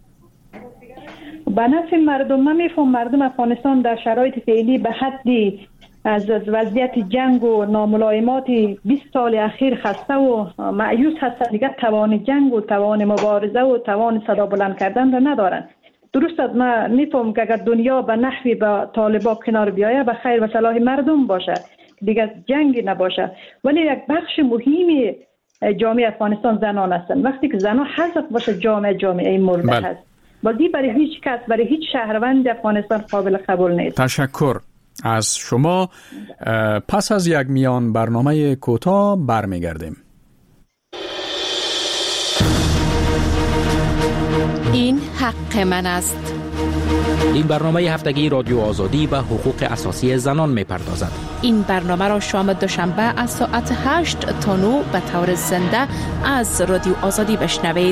به نفع مردم، من میفهم مردم افغانستان در شرایط فعلی به حدی از وضعیت جنگ و ناملایمات 20 سال اخیر خسته و مایوس هستند، دیگه توان جنگ و توان مبارزه و توان صدا بلند کردن را ندارن. درست است، من میفهم که اگر دنیا به نحوی با طالبا کنار بیایه به خیر و صلاح مردم باشه، دیگه جنگی نباشه. ولی یک بخش مهمی جامعه افغانستان زنان هستند. وقتی که زنان حذف باشه جامعه مرده هست. ولی برای هیچ کس، برای هیچ شهروند افغانستان قابل قبول نیست. تشکر از شما. پس از یک میان برنامه کوتاه برمیگردیم. این حق من است. این برنامه هفتگی رادیو آزادی و حقوق اساسی زنان می‌پردازد. این برنامه را شام دوشنبه از ساعت 8 تا 9 به طور زنده از رادیو آزادی بشنوید.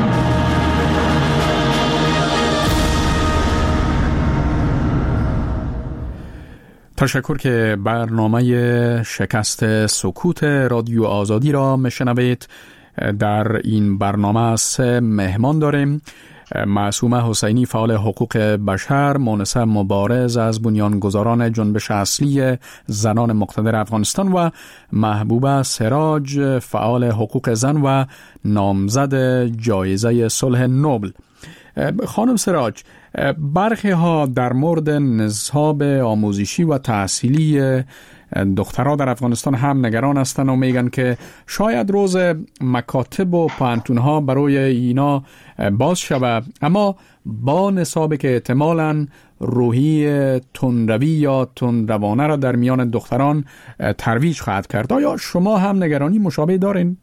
تشکر که برنامه شکست سکوت رادیو آزادی را میشنوید. در این برنامه 3 مهمان داریم: معصومه حسینی، فعال حقوق بشر، مونسه مبارز از بنیانگذاران جنبش اصلی زنان مقتدر افغانستان و محبوبه سراج، فعال حقوق زن و نامزد جایزه صلح نوبل. خانم سراج، برخی ها در مورد نصاب آموزشی و تحصیلی دخترها در افغانستان هم نگران هستند و میگن که شاید روز مکاتب و پانتونها برای اینا باز شود، اما با نصابی که احتمالاً روحی تندروی یا تندروانه را در میان دختران ترویج خواهد کرد. آیا شما هم نگرانی مشابه دارین؟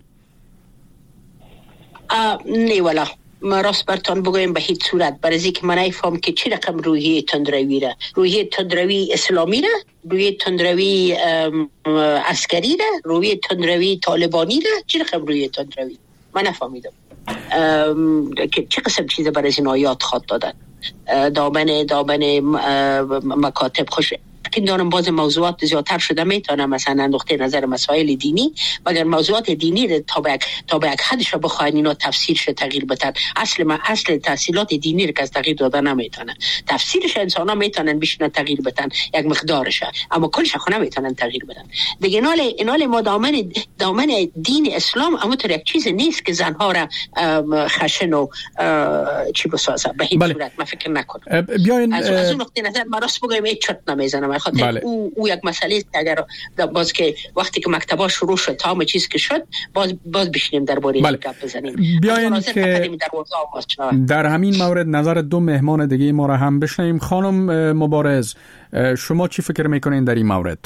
نه والا، ما راست برتان بگویم به هیچ صورت، برای که من ایفهم که چی رقم روحیه تندروی را، روحیه تندروی اسلامی را، روحیه تندروی عسکری را، روحیه تندروی طالبانی را، چی رقم روحیه تندروی من نفهمیدم که چه قسم چیز برای این آیات خواد دادن. دامن مکاتب خوش که دارم باز موضوعات زیادتر شده میتونم مثلا نقطه نظر مسائل دینی، مگر موضوعات دینی رو تا به یک حدش بخواین اینا تفسیرش تغییر بدن. اصل تحصیلات دینی رو که از تغییر دادن نمیتونن، تفسیرش انسان ها میتونن بشینن تغییر بدن یک مقدارش، اما کلش خو نمیتونن تغییر بدن دیگه. اینال ما دامن دین اسلام اما تو یک چیز نیست که زنها را خشن و چی بسازه به هیچ صورت. من فکر نکنم. بیاین از اون نقطه نظر ما راست بگویم هیچ چرت نمیزنم. بله. او یک مسئله است. اگر باز که وقتی که مکتبا شروع شد تا همه چیز که شد باز بشینیم درباره این گپ بزنیم. بیاین که در همین مورد نظر 2 مهمان دیگه ما را هم بشنویم. خانم مبارز، شما چی فکر میکنین در این مورد؟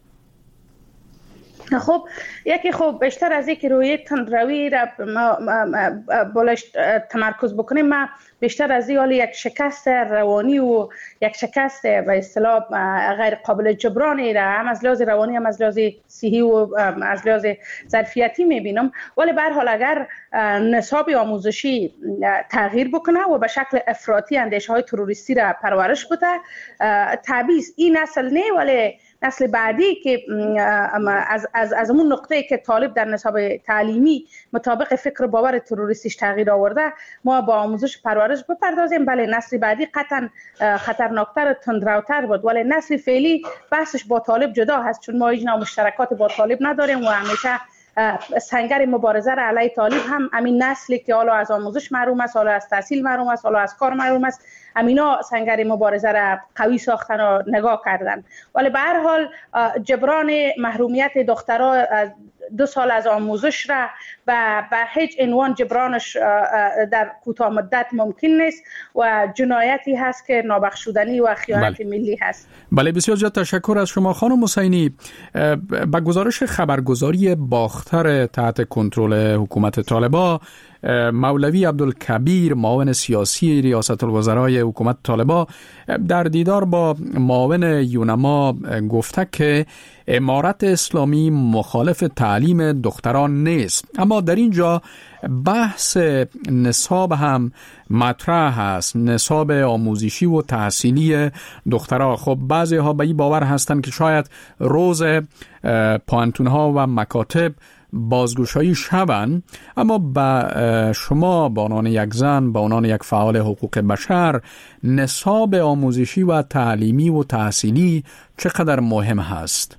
خب یکی بیشتر از اینکه روی تندروی را بالش تمرکز بکنیم، ما بیشتر از این یک شکست روانی و یک شکست به اصطلاح غیر قابل جبرانی را هم از لحاظ روانی هم از لحاظ صحی و از لحاظ ظرفیتی میبینم. ولی به هر حال اگر نصاب آموزشی تغییر بکنه و به شکل افراطی اندیشه های تروریستی را پرورش بده، تبعیض این نسل نه ولی نسل بعدی که از اون نقطه‌ای که طالب در نصاب تعلیمی مطابق فکر باور تروریستیش تغییر آورده، ما با آموزش پرورش بپردازیم. بله نسل بعدی قطعا خطرناکتر و تندروتر بود، ولی نسل فعلی بحثش با طالب جدا هست، چون ما هیچ نوع مشترکات با طالب نداریم و همیشه سنگر مبارزه را علیه طالب هم همین نسلی که حالا از آموزش محروم است، حالا از تحصیل محروم است، حالا از کار محروم است، همینا سنگر مبارزه را قوی ساختن و نگاه کردن. ولی به هر حال جبران محرومیت دخترها 2 سال از آموزش را و به هیچ عنوان جبرانش در کوتاه مدت ممکن نیست و جنایتی هست که نابخشودنی و خیانت ملی هست. بله، بسیار زیاد تشکر از شما خانم حسینی. با گزارش خبرگزاری باختر تحت کنترل حکومت طالبان، مولوی عبدالکبیر معاون سیاسی ریاست الوزرای حکومت طالبان در دیدار با معاون یونما گفته که امارت اسلامی مخالف تعلیم دختران نیست، اما در اینجا بحث نصاب هم مطرح است، نصاب آموزشی و تحصیلی دخترها. خب بعضی ها به این باور هستند که شاید روز پانتون ها و مکاتب بازگشایی شوند، اما با شما به عنوان یک زن، به عنوان یک فعال حقوق بشر، نصاب آموزشی و تعلیمی و تحصیلی چقدر مهم هست؟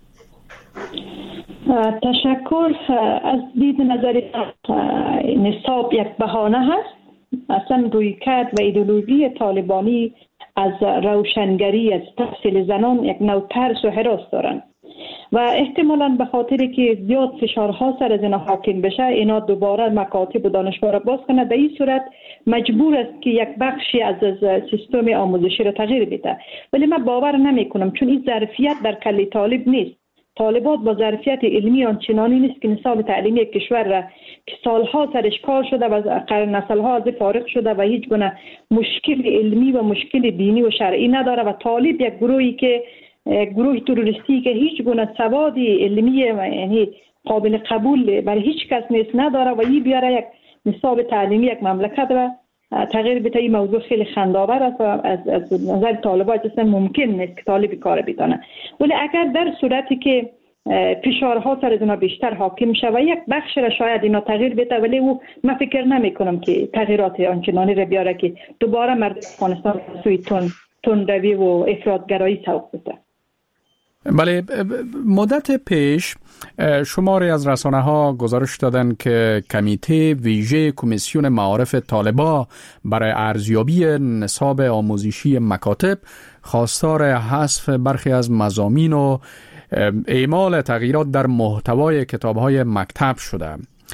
تشکر. از دید نظر نصاب یک بهانه هست. اصلا رویکرد و ایدئولوژی طالبانی از روشنگری، از تحصیل زنان یک نوع ترس و هراس دارند و احتمالاً به خاطری که زیاد فشارها سر از اینا حاکم بشه، اینا دوباره مکاتب و دانشگاه را باز کنه. به این صورت مجبور است که یک بخشی از سیستم آموزشی را تغییر بده. ولی من باور نمی کنم، چون این ظرفیت در کل طالب نیست. طالبات با ظرفیت علمی آنچنانی نیست که نصاب تعلیمی کشور را که سالها سرش کار شده و نسلها از فارغ شده و هیچ گونه مشکل علمی و مشکل دینی و شرعی نداره و طالب یک گروهی که گروه تروریستی که هیچ گونه سواد علمی یعنی قابل قبول برای هیچ کس نیست نداره و این بیاره یک نصاب تعلیمی یک مملکت را تغییر بده. این موضوع خیلی خنده‌آور است و از نظر طالبان اصلا ممکن نیست که طالب کار بکنه. ولی اگر در صورتی که فشارها سر اینا بیشتر حاکم شه و یک بخش را شاید اینا تغییر بده، ولی او من فکر نمی کنم که تغییرات آنچنانی را بیاره که دوباره مردم افغانستان سوی تندروی و افراطگرایی سوق بده. بله، مدت پیش شماری از رسانه‌ها گزارش دادند که کمیته ویژه کمیسیون معارف طالبان برای ارزیابی نصاب آموزشی مکاتب خواستار حذف برخی از مضامین و اعمال تغییرات در محتوای کتاب‌های مکتب شده.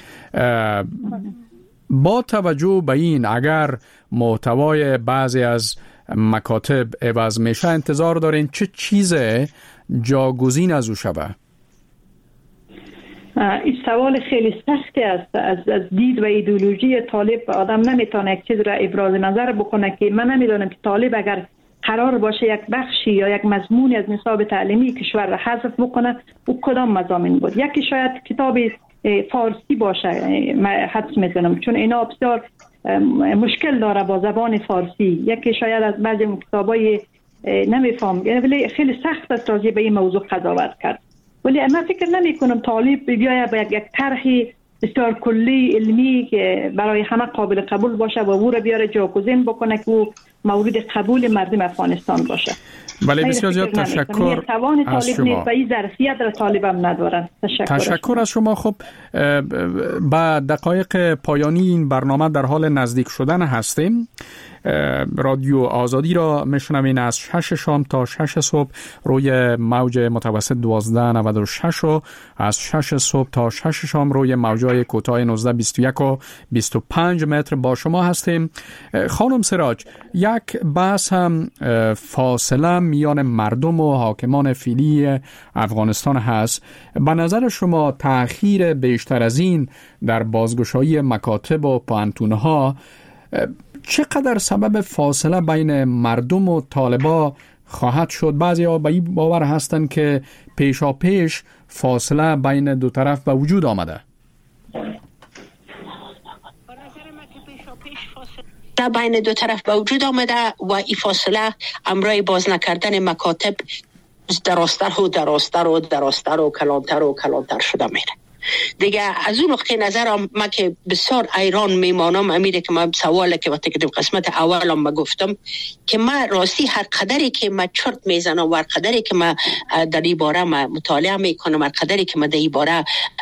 با توجه به این، اگر محتوای بعضی از مکاتب عوض میشه، انتظار دارین چه چیز جاگزین از او شود؟ این سوال خیلی سختی است. از دید و ایدئولوژی طالب آدم نمیتونه یک چیز را ابراز نظر بکنه که من نمیدونم که طالب اگر قرار باشه یک بخشی یا یک مضمونی از نصاب تعلیمی کشور را حذف بکنه، او کدام مضامین بود؟ یکی شاید کتاب فارسی باشه، حدس میزنم، چون اینا بسیار مشکل داره با زبان فارسی. یکی شاید از بعضی کتابای نمیفهم، ولی خیلی سخت است راجع به این موضوع قضاوت کرد. ولی من فکر نمی کنم طالب بیاید با یک طرح بسیار کلی علمی که برای همه قابل قبول باشه و او را بیاره جاگزین بکنه که او مورد قبول مردم افغانستان باشه. بله، بسیار زیاد تشکر از شما. و این ظرفیت را طالب هم ندارن. تشکر از شما. خب با دقایق پایانی این برنامه در حال نزدیک شدن هستیم. رادیو آزادی را میشنوین از 6 شام تا 6 صبح روی موج متوسط 1296 و از 6 صبح تا 6 شام روی موجای کوتاه 1921 و 25 متر با شما هستیم. خانم سراج، یک بحث هم فاصله میان مردم و حاکمان فعلی افغانستان هست. به نظر شما تأخیر بیشتر از این در بازگشایی مکاتب و پانتونها چقدر سبب فاصله بین مردم و طالبان خواهد شد؟ بعضی ها به این باور هستند که پیشا پیش فاصله بین دو طرف به وجود آمده. در بین دو طرف به وجود آمده و این فاصله امرای باز نکردن مکاتب درازتر و کلانتر شده میره. دیگه از اون نقطه نظر ما که بسیار ایران میمانم امیره که ما سواله که وقتی که قسمت اولم ما گفتم که ما راستی هر قدری که ما چرت میزنم و هر قدری که ما در این باره ما مطالعه میکنم، هر قدری که ما در این باره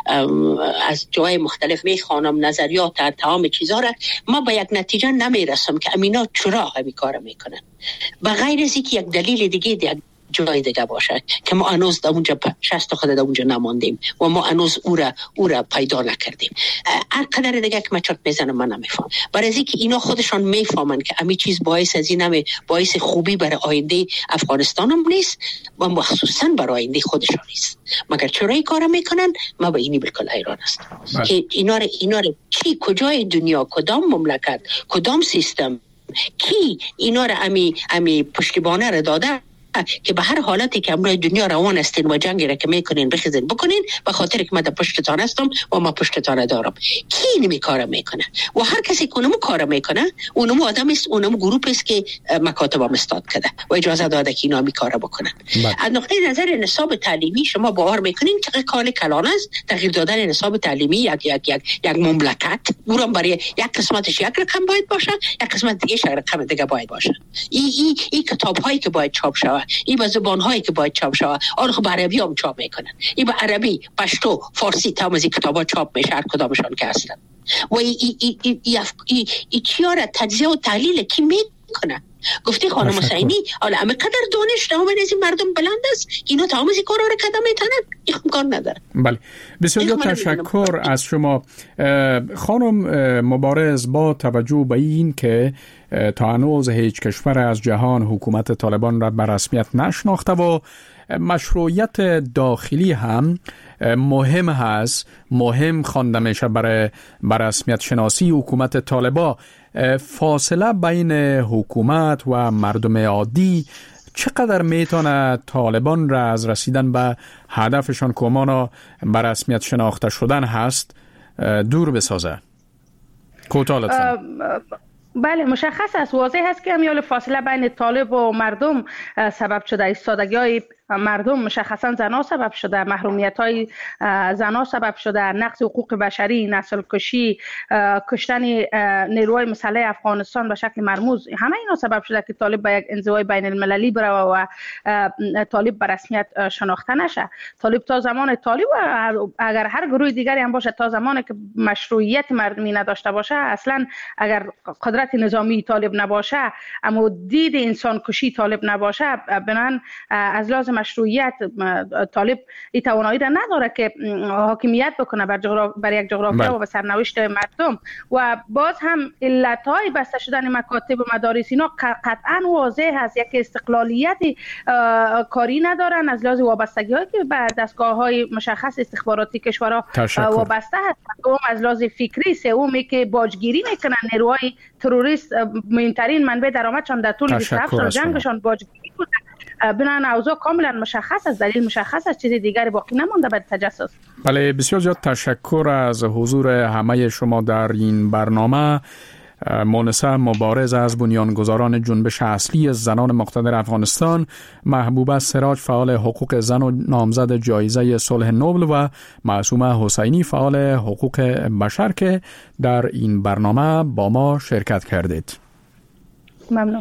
از جای مختلف میخوانم نظریات تمام چیزا را، ما به یک نتیجه نمیرسم که امینا چرا همین کار میکنن، بغیر از اینکه یک دلیل دیگه جای دیگه باشه که ما هنوز در اونجا 60 خود در اونجا نماندیم و ما هنوز او را پیدا نکردیم. هر قدر دیگه که من چرت میزنم من نمیفهم، برای از اینکه اینا خودشان میفهمن که همین چیز باعث از این باعث خوبی برای آینده افغانستان هم نیست و مخصوصا برای آینده خودشان نیست. مگر چرا این کار میکنن؟ ما به اینی بالکل ایران است که اینا را چی کجای دنیا، کدام مملکت، کدام سیستم، کی اینا را امی پشتیبانه را داده که به هر حالتی که امروز دنیا روان استین و جنگی را که میکنین بخیزین بکنین، به خاطر که من در پشتتان هستم و ما پشتتان دارم. کی اینمی کار میکنه؟ و هر کسی که اونمو کار میکنه اونمو آدم است، اونمو گروپ است که مکاتب هم استاد کرده و اجازه داده که اینا می کار بکنن. از نقطه نظر نصاب تعلیمی شما باور میکنین که کار کلان است تغییر دادن نصاب تعلیمی یک مملکت؟ اونم برای یک قسمتش یک رقم باید باشه، یک قسمت دیگه یک رقم دیگه باید باشه. این کتاب هایی که باید چاپ شود، این به زبان هایی که باید چاپ شود، آنها به عربی هم چاپ میکنن، این به عربی، پشتو، فارسی تمام از این کتاب ها چاپ میشه هر کدامشان که هستن. و این چیا را تجزیه و تحلیل کی میکنه؟ گفتی خانم حسینی حالا همه قدر دانش نامه از این مردم بلند است اینا تمام از این کارا رو کده میتونن، این امکان نداره. بله بسیار تشکر از شما خانم مبارز. با توجه به این که تا هنوز هیچ کشور از جهان حکومت طالبان را به رسمیت نشناخته و مشروعیت داخلی هم مهم هست، مهم خوانده میشه برای رسمیت شناسی حکومت طالبان، فاصله بین حکومت و مردم عادی چقدر میتونه طالبان را از رسیدن به هدفشان که امانا به رسمیت شناخته شدن هست دور بسازه؟ کوتاه لطفا. بله مشخص است، واضح است که همیال فاصله بین طالب و مردم سبب شده، ایستادگی های مردم مشخصا زنا سبب شده، محرومیت های زنا سبب شده، نقض حقوق بشری، نسل کشی، کشتن نیروهای مسلح افغانستان به شکل مرموز، همه اینا سبب شده که طالب به یک انزوای بین المللی بره و طالب به رسمیت شناخته نشه. طالب تا زمان طالب و اگر هر گروه دیگری هم باشه، تا زمانی که مشروعیت مردمی نداشته باشه، اصلا اگر قدرت نظامی طالب نباشه، اما دید انسان کشی طالب نباشه، بنان از لازم مشروعیت طالب این توانایی را نداره که حاکمیت بکنه بر یک جغرافیا و به سرنوشت مردم. و باز هم علتهای بسته شدن مکاتب و مدارس اینا قطعا واضح هست، یک استقلالیت کاری ندارن، از لحاظ وابستگی‌هایی که به دستگاه‌های مشخص استخباراتی کشورها وابسته هست، دوم از لحاظ فکری، سومی که باجگیری میکنن، نیروهای تروریست مهمترین منبع درآمدشان در طول 27 سال جنگشان باجگیری بوده. بنابراین اوضاع کاملا مشخص است، دلیل مشخص است، چیز دیگری باقی نمانده به تجسس. بله بسیار زیاد تشکر از حضور همه شما در این برنامه. مونسه مبارز از بنیانگذاران جنبش اصلی زنان مقتدر افغانستان، محبوبه سراج فعال حقوق زن و نامزد جایزه صلح نوبل و معصومه حسینی فعال حقوق بشر که در این برنامه با ما شرکت کردید. ممنون.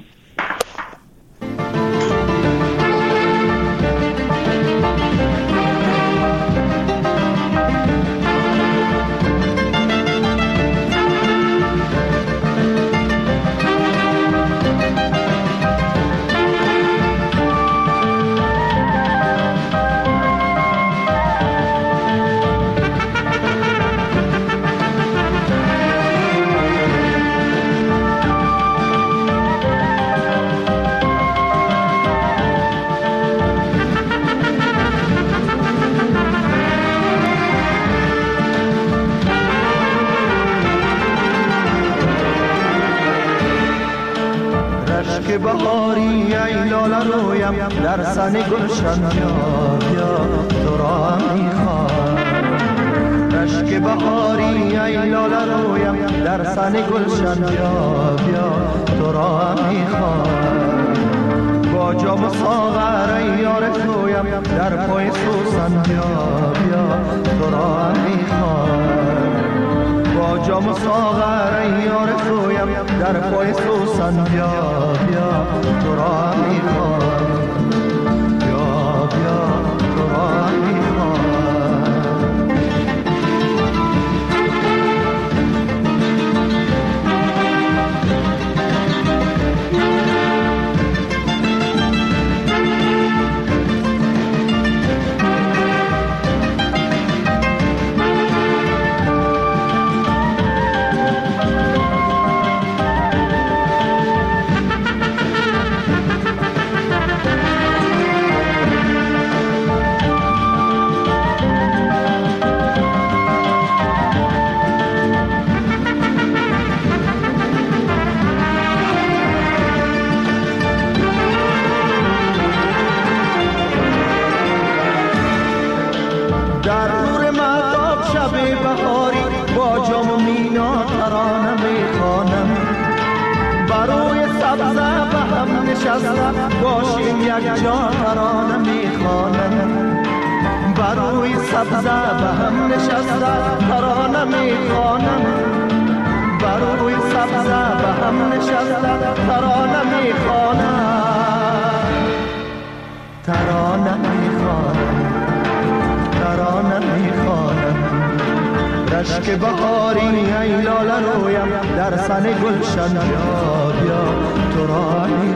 بهاری ای لاله رویم در سن گلشن بیا تو را میخوام. رشک بهاری ای لاله رویم در سن گلشن بیا تو را میخوام. با جام ساغر ای یار تویم در پای سوسن بیا بیا تو را میخوام با جام و ساغر ای یار تویم در پای سوسن بیا بیا تو را میخوام بیا بیا تو را میخوام باشیم یک جا ترانه میخوانم بروی سبزه به هم نشسته ترانه میخوانم بروی سبزه به هم نشسته ترانه میخوانم ترانه میخوانم ترانه میخوانم رشک بهاری ای لاله رویم در سن گلشن بیا بیا تو را